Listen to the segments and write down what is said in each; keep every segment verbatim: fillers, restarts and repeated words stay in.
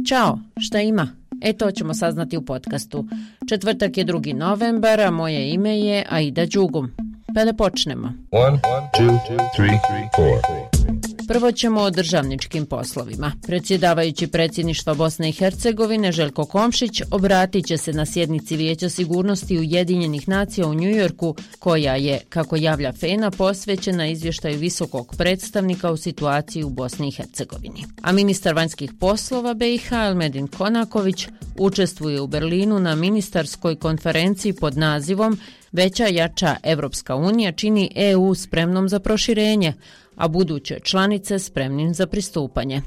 Ćao, šta ima? E to ćemo saznati u podcastu. Četvrtak je drugi novembar, a moje ime je Aida Đugum. Pa da počnemo. One, two, three, four. Prvo ćemo o državničkim poslovima. Predsjedavajući predsjedništva Bosne i Hercegovine Željko Komšić obratit će se na sjednici Vijeća sigurnosti Ujedinjenih nacija u Njujorku, koja je, kako javlja Fena, posvećena izvještaju visokog predstavnika u situaciji u Bosni i Hercegovini. A ministar vanjskih poslova B i H Elmedin Konaković učestvuje u Berlinu na ministarskoj konferenciji pod nazivom Veća jača Evropska unija čini E U spremnom za proširenje, a buduće članice spremnim za pristupanje.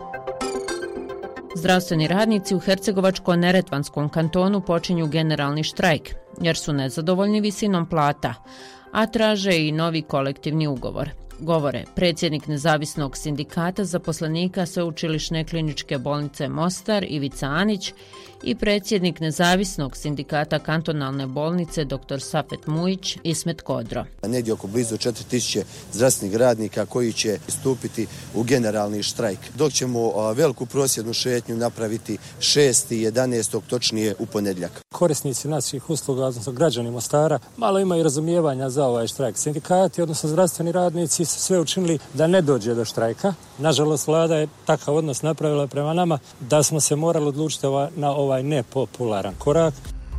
Zdravstveni radnici u Hercegovačko-neretvanskom kantonu počinju generalni štrajk, jer su nezadovoljni visinom plata, a traže i novi kolektivni ugovor. Govore predsjednik nezavisnog sindikata zaposlenika Sveučilišne kliničke bolnice Mostar Ivica Anić i predsjednik nezavisnog sindikata kantonalne bolnice dr. Safet Mujić Ismet Kodro. Negdje oko blizu četiri tisuće zdravstvenih radnika koji će stupiti u generalni štrajk, dok ćemo veliku prosvjednu šetnju napraviti šestog i jedanaestog točnije u ponedjeljak. Korisnici naših usluga, odnosno građani Mostara, malo imaju razumijevanja za ovaj štrajk. Sindikati, odnosno zdravstveni radnici, su sve učinili da ne dođe do štrajka. Nažalost, vlada je takav odnos napravila prema nama da smo se morali odlučiti na ovaj nepopularan korak.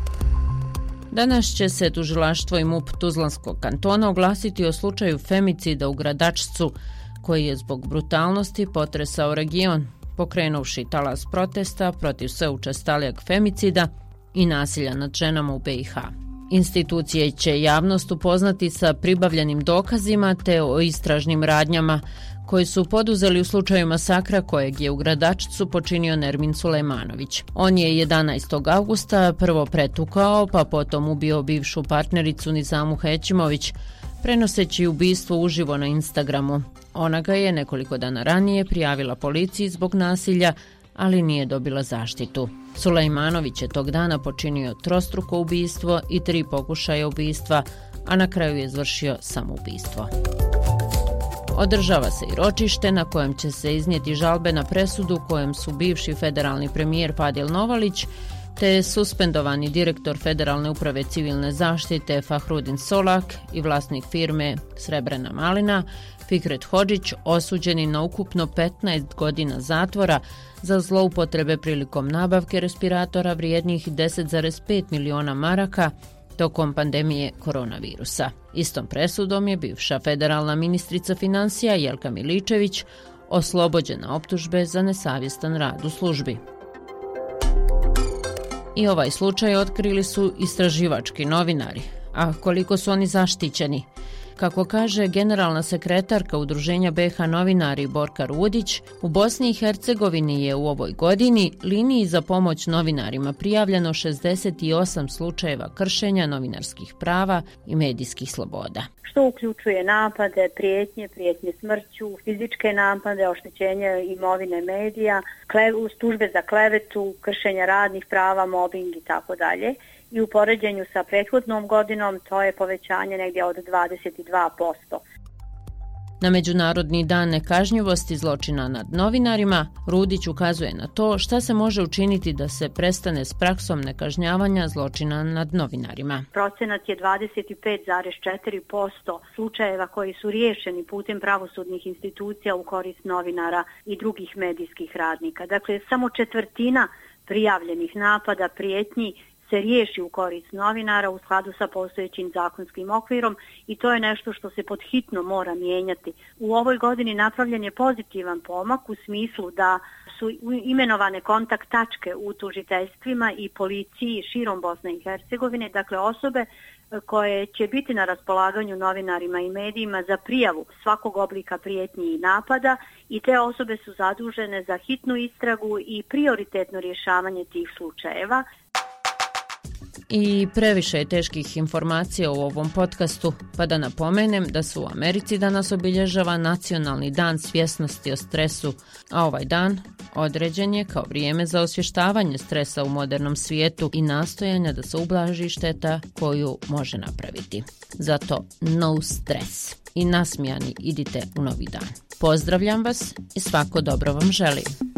Danas će se tužilaštvo i MUP Tuzlanskog kantona oglasiti o slučaju femicida u Gradačcu, koji je zbog brutalnosti potresao region, pokrenuvši talas protesta protiv sve učestalijeg femicida i nasilja nad ženama u B i H. Institucije će javnost upoznati sa pribavljenim dokazima te o istražnim radnjama koji su poduzeli u slučaju masakra kojeg je u Gradačcu počinio Nermin Sulejmanović. On je jedanaestog avgusta prvo pretukao, pa potom ubio bivšu partnericu Nizamu Hećimović, prenoseći ubistvo uživo na Instagramu. Ona ga je nekoliko dana ranije prijavila policiji zbog nasilja, ali nije dobila zaštitu. Sulejmanović je tog dana počinio trostruko ubistvo i tri pokušaja ubistva, a na kraju je izvršio samoubistvo. Održava se i ročište na kojem će se iznijeti žalbe na presudu kojem su bivši federalni premijer Padil Novalić te suspendovani direktor Federalne uprave civilne zaštite Fahrudin Solak i vlasnik firme Srebrena malina Fikret Hodžić osuđeni na ukupno petnaest godina zatvora za zloupotrebe prilikom nabavke respiratora vrijednih deset zarez pet miliona maraka tokom pandemije koronavirusa. Istom presudom je bivša federalna ministrica financija Jelka Miličević oslobođena optužbe za nesavjestan rad u službi. I ovaj slučaj otkrili su istraživački novinari. A koliko su oni zaštićeni? Kako kaže generalna sekretarka Udruženja B i H novinari Borka Rudić, u Bosni i Hercegovini je u ovoj godini liniji za pomoć novinarima prijavljeno šezdeset osam slučajeva kršenja novinarskih prava i medijskih sloboda. Što uključuje napade, prijetnje, prijetnje smrću, fizičke napade, oštećenje imovine medija, tužbe za klevetu, kršenja radnih prava, mobbing i tako dalje. I u poređenju sa prethodnom godinom to je povećanje negdje od dvadeset dva posto. Na Međunarodni dan nekažnjivosti zločina nad novinarima, Rudić ukazuje na to šta se može učiniti da se prestane s praksom nekažnjavanja zločina nad novinarima. Procenat je dvadeset pet zarez četiri posto slučajeva koji su riješeni putem pravosudnih institucija u korist novinara i drugih medijskih radnika. Dakle, samo četvrtina prijavljenih napada, prijetnji se riješi u korist novinara u skladu sa postojećim zakonskim okvirom i to je nešto što se podhitno mora mijenjati. U ovoj godini napravljen je pozitivan pomak u smislu da su imenovane kontakt tačke u tužiteljstvima i policiji širom Bosne i Hercegovine, dakle osobe koje će biti na raspolaganju novinarima i medijima za prijavu svakog oblika prijetnji i napada i te osobe su zadužene za hitnu istragu i prioritetno rješavanje tih slučajeva. I previše je teških informacija u ovom podcastu, pa da napomenem da se u Americi danas obilježava Nacionalni dan svjesnosti o stresu, a ovaj dan određen je kao vrijeme za osvještavanje stresa u modernom svijetu i nastojanja da se ublaži šteta koju može napraviti. Zato no stres i nasmijani idite u novi dan. Pozdravljam vas i svako dobro vam želim.